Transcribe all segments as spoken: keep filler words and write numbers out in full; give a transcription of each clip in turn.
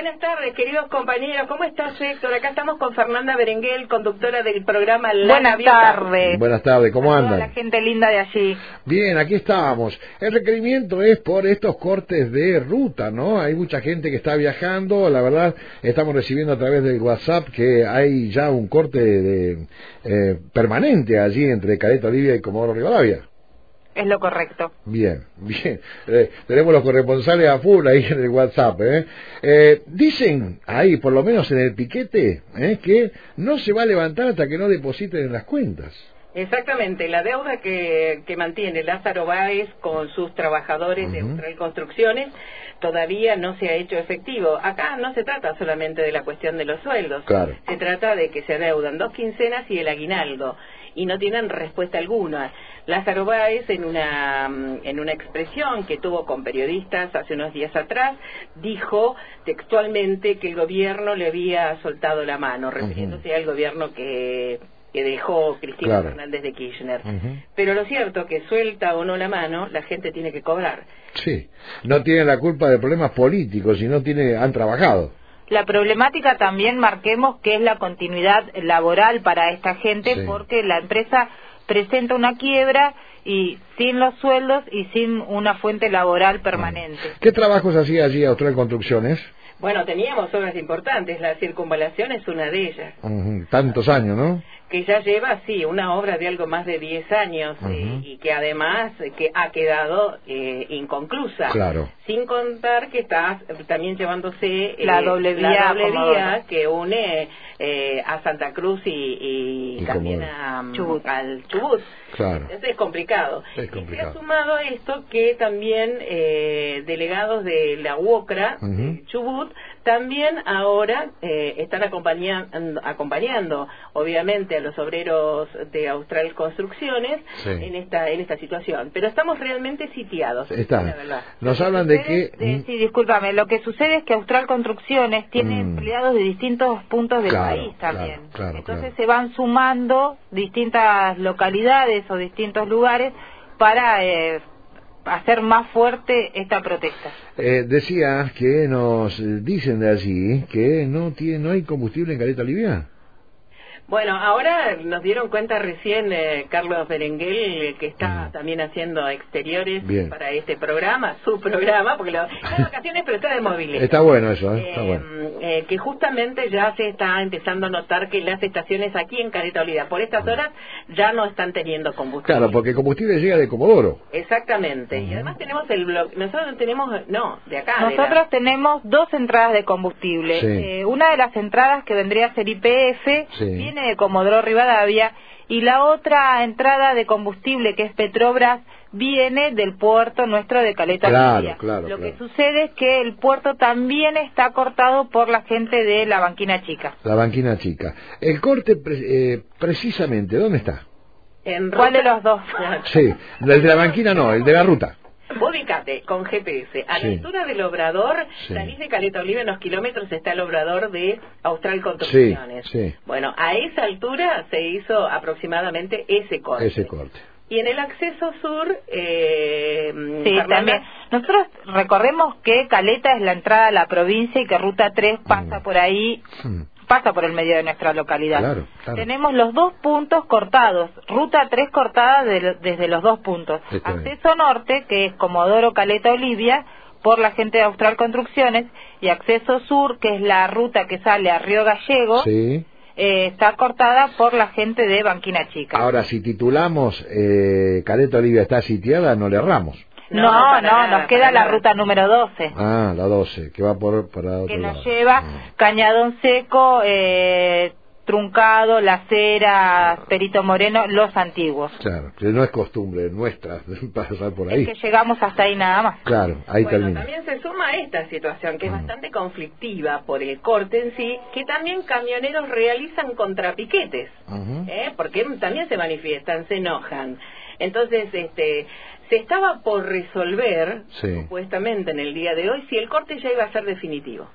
Buenas tardes, queridos compañeros. ¿Cómo estás, Héctor? Acá estamos con Fernanda Berenguel, conductora del programa La Buenas Gaviota. tardes. Buenas tardes, ¿cómo a andan? toda la gente linda de allí. Bien, aquí estamos. El requerimiento es por estos cortes de ruta, ¿no? Hay mucha gente que está viajando. La verdad, estamos recibiendo a través del WhatsApp que hay ya un corte de, eh, permanente allí entre Caleta Olivia y Comodoro Rivadavia. Es lo correcto. Bien, bien. Eh, tenemos los corresponsales a full ahí en el WhatsApp. ¿eh? Eh, dicen ahí, por lo menos en el piquete, ¿eh? que no se va a levantar hasta que no depositen en las cuentas. Exactamente, la deuda que, que mantiene Lázaro Báez con sus trabajadores uh-huh. de Austral Construcciones todavía no se ha hecho efectivo. Acá no se trata solamente de la cuestión de los sueldos, claro. se trata de que se adeudan dos quincenas y el aguinaldo, y no tienen respuesta alguna. Lázaro Báez, en una, en una expresión que tuvo con periodistas hace unos días atrás, dijo textualmente que el gobierno le había soltado la mano, refiriéndose uh-huh. al gobierno que... que dejó Cristina claro. Fernández de Kirchner. Uh-huh. Pero lo cierto que suelta o no la mano, la gente tiene que cobrar. Sí, no tiene la culpa de problemas políticos, sino tiene, han trabajado. La problemática también, marquemos, que es la continuidad laboral para esta gente, sí. porque la empresa presenta una quiebra y sin los sueldos y sin una fuente laboral permanente. ¿Qué trabajos hacía allí Austral Construcciones? Bueno, teníamos obras importantes, la circunvalación es una de ellas. Uh-huh. Tantos años, ¿no? Que ya lleva, sí, una obra de algo más de diez años uh-huh. eh, y que además eh, que ha quedado eh, inconclusa. Claro. Sin contar que está también llevándose eh, la doble vía, la doble vía que une eh, a Santa Cruz y, y, y también como... a, Chubut. al Chubut. Claro. Entonces es complicado. Es complicado. Y se ha sumado a esto que también eh, delegados de la UOCRA, uh-huh. de Chubut, también ahora eh, están acompañando, acompañando, obviamente, a los obreros de Austral Construcciones sí. en esta en esta situación. Pero estamos realmente sitiados. Está. La verdad. Nos hablan de que... De, sí, discúlpame, lo que sucede es que Austral Construcciones tiene mm. empleados de distintos puntos del claro, país también. Claro, claro, Entonces claro. se van sumando distintas localidades o distintos lugares para... Eh, hacer más fuerte esta protesta. Eh, decías que nos dicen de allí que no tiene, no hay combustible en Caleta Olivia. Bueno, ahora nos dieron cuenta recién eh, Carlos Berenguel, que está mm. también haciendo exteriores Bien. para este programa, su programa, porque lo, está de vacaciones pero está de movilidad. Está bueno eso, ¿eh? Está eh, bueno. Eh, que justamente ya se está empezando a notar que las estaciones aquí en Caleta Olivia, por estas horas, ya no están teniendo combustible. Claro, porque el combustible llega de Comodoro. Exactamente, uh-huh. y además tenemos el bloque, nosotros tenemos, no, de acá. Nosotros de la... tenemos dos entradas de combustible. Sí. Eh, una de las entradas que vendría a ser Y P F, sí. viene de Comodoro Rivadavia, y la otra entrada de combustible, que es Petrobras, viene del puerto nuestro de Caleta claro, Olivia. claro, Lo claro. que sucede es que el puerto también está cortado por la gente de la Banquina Chica. La Banquina Chica. El corte, pre- eh, precisamente, ¿dónde está? En ¿Cuál ruta... de los dos? Sí, el de la Banquina no, el de la ruta. Ubícate con G P S. A sí. la altura del Obrador, sí. salís de Caleta Olivia, en unos kilómetros está el Obrador de Austral Construcciones. Sí, sí. Bueno, a esa altura se hizo aproximadamente ese corte. Ese corte. Y en el acceso sur, eh, sí, Fernanda... también. Nosotros recordemos que Caleta es la entrada a la provincia y que Ruta tres pasa mm. por ahí, mm. pasa por el medio de nuestra localidad. Claro, claro. Tenemos los dos puntos cortados, Ruta tres cortada de, desde los dos puntos. Está acceso bien. norte, que es Comodoro Caleta Olivia, por la gente de Austral Construcciones, y acceso sur, que es la ruta que sale a Río Gallego. Sí. Eh, está cortada por la gente de Banquina Chica. Ahora, si titulamos eh, Caleta Olivia está sitiada, no le erramos. No, no, no nada, nos queda la nada. ruta número doce. Ah, la doce, que va por para otro que nos lado. lleva ah. Cañadón Seco, eh, Truncado, Las Heras, Perito Moreno, los antiguos. Claro, que no es costumbre nuestra pasar por ahí. Es que llegamos hasta ahí nada más. Claro, ahí bueno, termina. También se suma esta situación que es mm. bastante conflictiva por el corte en sí, que también camioneros realizan contrapiquetes, uh-huh. ¿eh? porque también se manifiestan, se enojan. Entonces, este, se estaba por resolver, sí. supuestamente en el día de hoy, si el corte ya iba a ser definitivo.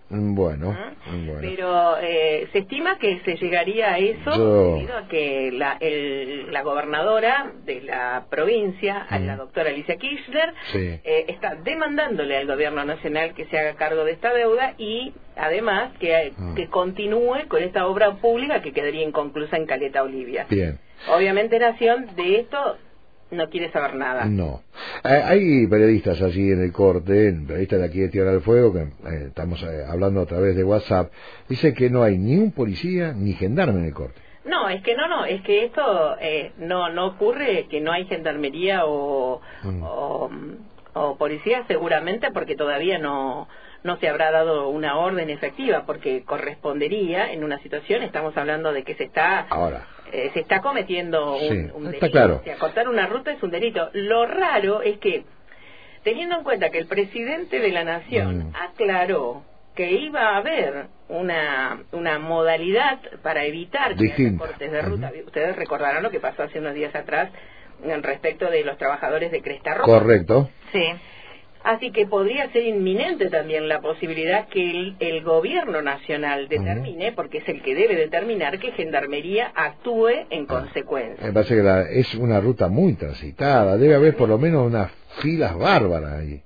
Bueno, ¿Mm? bueno. Pero eh, se estima que se llegaría a eso Yo... debido a que la, el, la gobernadora de la provincia, mm. la doctora Alicia Kirchner, sí. eh, está demandándole al gobierno nacional que se haga cargo de esta deuda y además que, mm. que continúe con esta obra pública que quedaría inconclusa en Caleta Olivia. Bien. Obviamente Nación de esto no quiere saber nada. No. Hay periodistas allí en el corte, periodistas de aquí de Tierra del Fuego, que eh, estamos eh, hablando a través de WhatsApp, dice que no hay ni un policía ni gendarme en el corte. No, es que no, no, es que esto eh, no no ocurre, que no hay gendarmería o, mm. o, o policía seguramente porque todavía no no se habrá dado una orden efectiva, porque correspondería en una situación, estamos hablando de que se está ahora eh, se está cometiendo un, sí, un delito, está claro. O sea, cortar una ruta es un delito. Lo raro es que, teniendo en cuenta que el presidente de la Nación mm. aclaró que iba a haber una una modalidad para evitar que haya cortes de ruta. Uh-huh. Ustedes recordarán lo que pasó hace unos días atrás en respecto de los trabajadores de Cresta Roja. Correcto. Sí. Así que podría ser inminente también la posibilidad que el, el gobierno nacional determine, uh-huh. porque es el que debe determinar, que Gendarmería actúe en ah, consecuencia. Me parece que la, es una ruta muy transitada, debe haber por lo menos unas filas bárbaras ahí,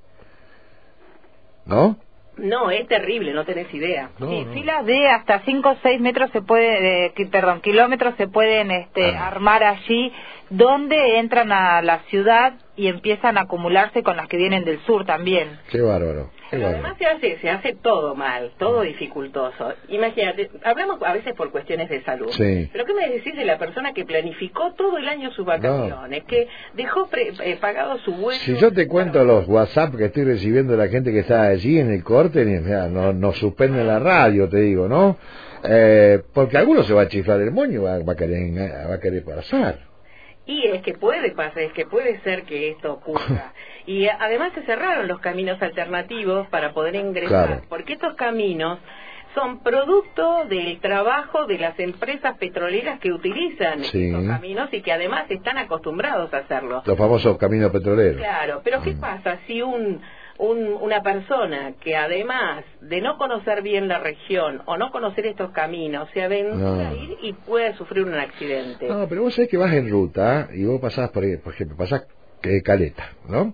¿no? No, es terrible, no tenés idea. No, sí, no. Filas de hasta cinco o seis metros se puede, eh, perdón, kilómetros se pueden este, ah. armar allí, donde entran a la ciudad y empiezan a acumularse con las que vienen del sur también. Qué bárbaro. Qué Pero bárbaro. además se hace, se hace todo mal, todo dificultoso. Imagínate, hablamos a veces por cuestiones de salud. Sí. Pero ¿qué me decís de la persona que planificó todo el año sus vacaciones? No. Que dejó pre, eh, pagado su vuelo. Si yo te cuento los WhatsApp que estoy recibiendo de la gente que está allí en el corte, mira, no, nos suspende la radio, te digo, ¿no? Eh, porque alguno se va a chiflar el moño, va, va a querer, va a querer pasar. Y es que puede pasar, es que puede ser que esto ocurra. Y además se cerraron los caminos alternativos para poder ingresar, claro. porque estos caminos son producto del trabajo de las empresas petroleras que utilizan sí. estos caminos y que además están acostumbrados a hacerlo. Los famosos caminos petroleros. Claro, pero ¿qué mm. pasa si un... Un, una persona que además de no conocer bien la región o no conocer estos caminos se aventura no. a ir y puede sufrir un accidente? No, pero vos sabés que vas en ruta y vos pasás, por, por ejemplo, pasás eh, Caleta, ¿no?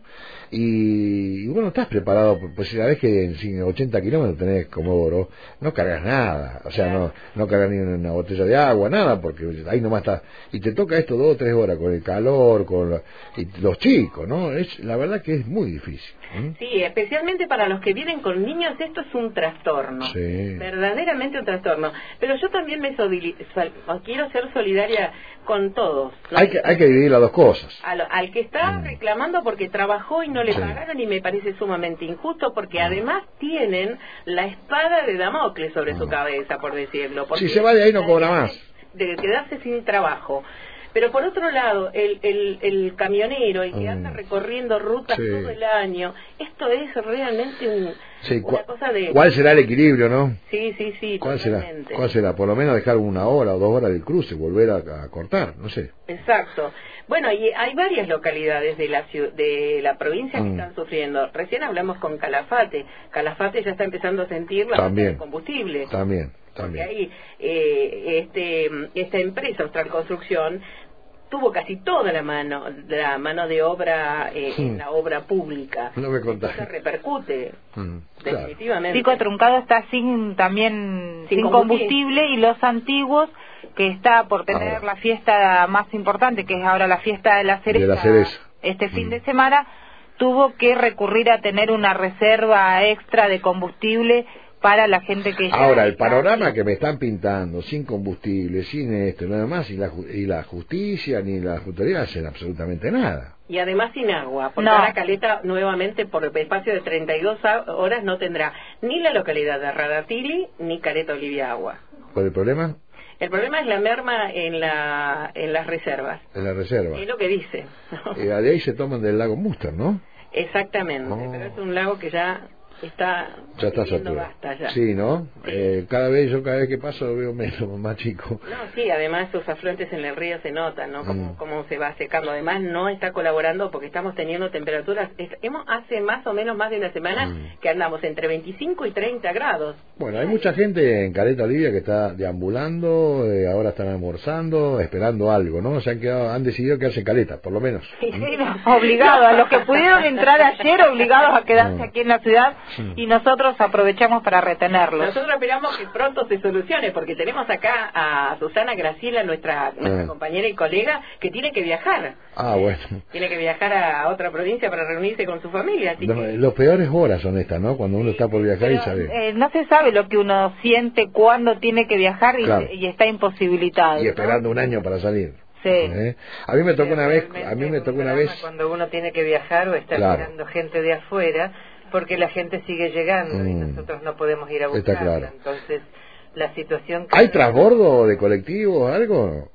Y, y bueno, estás preparado, pues si sabés que en ochenta kilómetros tenés como oro, no cargas nada, o sea, claro. no no cargas ni una botella de agua, nada, porque ahí nomás está, y te toca esto dos o tres horas con el calor, con la, y los chicos, ¿no? Es la verdad que es muy difícil. ¿eh? Sí, especialmente para los que vienen con niños, esto es un trastorno, sí. verdaderamente un trastorno, pero yo también me sodili- quiero ser solidaria con todos. Hay que, hay que dividir las dos cosas. Al, al que está mm. reclamando porque trabajó y no le sí. pagaron, y me parece sumamente injusto porque mm. además tienen la espada de Damocles sobre mm. su cabeza, por decirlo. Si se va de ahí no cobra más. De quedarse sin trabajo. Pero por otro lado, el, el, el camionero, el que mm. anda recorriendo rutas sí. todo el año, esto es realmente un, sí, una cosa de... ¿Cuál será el equilibrio, no? Sí, sí, sí, ¿Cuál totalmente. será? ¿Cuál será? Por lo menos dejar una hora o dos horas del cruce, volver a, a cortar, no sé. Exacto. Bueno, y hay varias localidades de la ciudad, de la provincia que mm. están sufriendo. Recién hablamos con Calafate. Calafate ya está empezando a sentir la falta de combustible. También, también. Porque ahí eh, este, esta empresa, Austral Construcción, tuvo casi toda la mano la mano de obra eh, sí. en la obra pública. No me contás. Eso repercute mm, definitivamente. Pico Truncado está sin también sin, sin combustible. combustible y los antiguos, que está por tener ahora. la fiesta más importante, que es ahora la fiesta de la cereza, de la cereza. este fin mm. de semana, tuvo que recurrir a tener una reserva extra de combustible para la gente que... Ahora, el panorama aquí. que me están pintando, sin combustible, sin esto, nada más, y la, y la justicia ni la autoridad hacen absolutamente nada. Y además sin agua, porque no. ahora Caleta nuevamente por el espacio de treinta y dos horas no tendrá ni la localidad de Radatili ni Caleta Olivia agua. ¿Cuál es el problema? El problema es la merma en la en las reservas. En la reserva. Es lo que dice. Y de ahí se toman del lago Múster, ¿no? Exactamente, oh. pero es un lago que ya está ya está saturado. Basta ya. Sí, ¿no? Sí. Eh, cada vez yo cada vez que paso lo veo menos, más chico. No, sí, además sus afluentes en el río se notan, ¿no? Como, mm. como se va secando. Además no está colaborando porque estamos teniendo temperaturas, es, hemos hace más o menos más de una semana mm. que andamos entre veinticinco y treinta grados. Bueno, hay mucha gente en Caleta Olivia que está deambulando, eh, ahora están almorzando, esperando algo, ¿no? Se han quedado, han decidido quedarse en Caleta, por lo menos. Sí, sí, no, obligados, a los que pudieron entrar ayer, obligados a quedarse no. aquí en la ciudad, sí. y nosotros aprovechamos para retenerlos. Nosotros esperamos que pronto se solucione, porque tenemos acá a Susana Graciela, nuestra, nuestra ah. compañera y colega, que tiene que viajar. Ah, bueno. Tiene que viajar a otra provincia para reunirse con su familia. Así no, que... Los peores horas son estas, ¿no? Cuando uno está por viajar. Pero, y sabe. Eh, no se sabe lo que uno siente cuando tiene que viajar y, claro. y está imposibilitado. Y esperando ¿no? un año para salir. Sí. ¿Eh? A mí me tocó una vez, a mí me tocó una vez cuando uno tiene que viajar o está claro. esperando gente de afuera, porque la gente sigue llegando mm. y nosotros no podemos ir a buscarla. Está claro. Entonces, la situación que ¿hay transbordo de colectivos algo?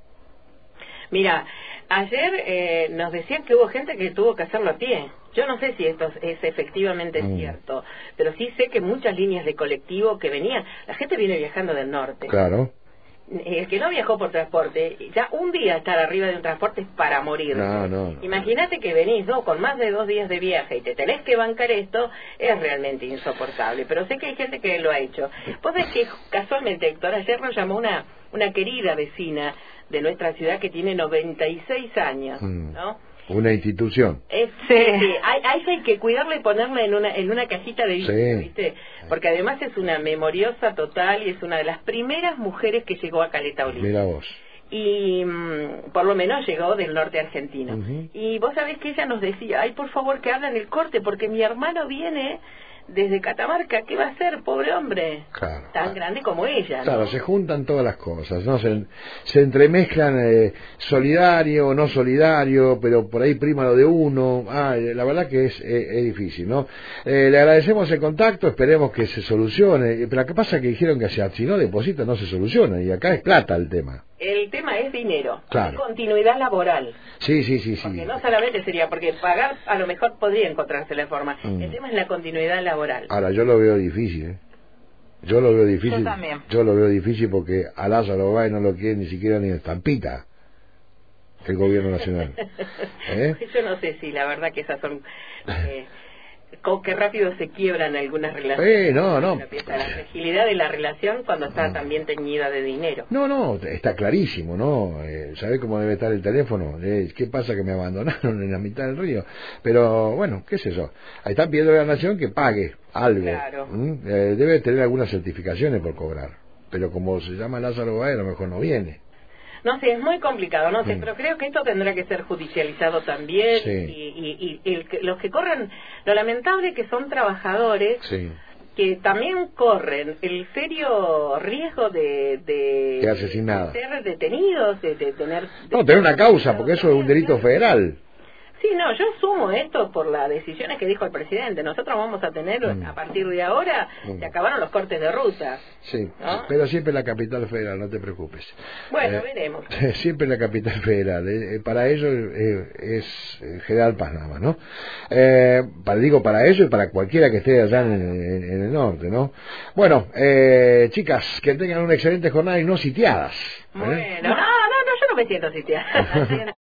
Mira, ayer eh, nos decían que hubo gente que tuvo que hacerlo a pie. Yo no sé si esto es efectivamente mm. cierto, pero sí sé que muchas líneas de colectivo que venían, la gente viene viajando del norte. Claro. El que no viajó por transporte, ya un día estar arriba de un transporte es para morir. No, no, no. Imagínate que venís ¿no? con más de dos días de viaje y te tenés que bancar esto, es realmente insoportable. Pero sé que hay gente que lo ha hecho. Vos ves que casualmente, Héctor, ayer nos llamó una, una querida vecina de nuestra ciudad que tiene noventa y seis años, mm. ¿no? Una institución. Es, sí, sí. Hay, hay, hay que cuidarla y ponerla en una en una cajita de vidrio, sí. ¿viste? Porque además es una memoriosa total y es una de las primeras mujeres que llegó a Caleta Olivia. Mira vos. Y mmm, por lo menos llegó del norte argentino. Uh-huh. Y vos sabés que ella nos decía, ay, por favor que hagan el corte porque mi hermano viene desde Catamarca, ¿qué va a hacer, pobre hombre? Claro. Tan grande como ella, claro, ¿no? se juntan todas las cosas, ¿no? Se, se entremezclan eh, solidario, no solidario, pero por ahí prima lo de uno. Ah, la verdad que es, es, es difícil, ¿no? Eh, le agradecemos el contacto, esperemos que se solucione. Pero ¿qué pasa? Que dijeron que si no deposita no se soluciona, y acá es plata el tema. El tema es dinero, claro. es continuidad laboral. Sí, sí, sí, sí. Porque no solamente sería, porque pagar a lo mejor podría encontrarse la forma. Mm. El tema es la continuidad laboral. Ahora, yo lo veo difícil, ¿eh? Yo lo veo difícil. Yo también. Yo lo veo difícil porque a Lázaro Báez no lo quiere ni siquiera ni en estampita el gobierno nacional. ¿Eh? Yo no sé si la verdad que esas son... Eh, con qué rápido se quiebran algunas relaciones. Eh, no, no. La, la fragilidad de la relación cuando está no. también teñida de dinero. No, no, está clarísimo, ¿no? Eh, ¿Sabés cómo debe estar el teléfono? Eh, ¿Qué pasa que me abandonaron en la mitad del río? Pero, bueno, qué sé yo. Ahí están pidiendo a la nación que pague algo. Claro. ¿Mm? Eh, debe tener algunas certificaciones por cobrar. Pero como se llama Lázaro Báez, a lo mejor no viene. No sé, es muy complicado, no sé, mm. pero creo que esto tendrá que ser judicializado también sí. y, y, y el, los que corren, lo lamentable que son trabajadores sí. que también corren el serio riesgo de, de, de, asesinado. de ser detenidos, de, de tener... De no, tener una causa, porque eso es un delito federal. Sí, no, yo sumo esto por las decisiones que dijo el presidente. Nosotros vamos a tener, mm. a partir de ahora, mm. se acabaron los cortes de ruta. Sí, ¿no? Pero siempre la capital federal, no te preocupes. Bueno, eh, veremos. Siempre la capital federal. Eh, para ello eh, es General Paz nada más, ¿no? Eh, para, digo, para ello y para cualquiera que esté allá en, en, en el norte, ¿no? Bueno, eh, chicas, que tengan una excelente jornada y no sitiadas. Bueno, ¿eh? no, no, no, yo no me siento sitiada.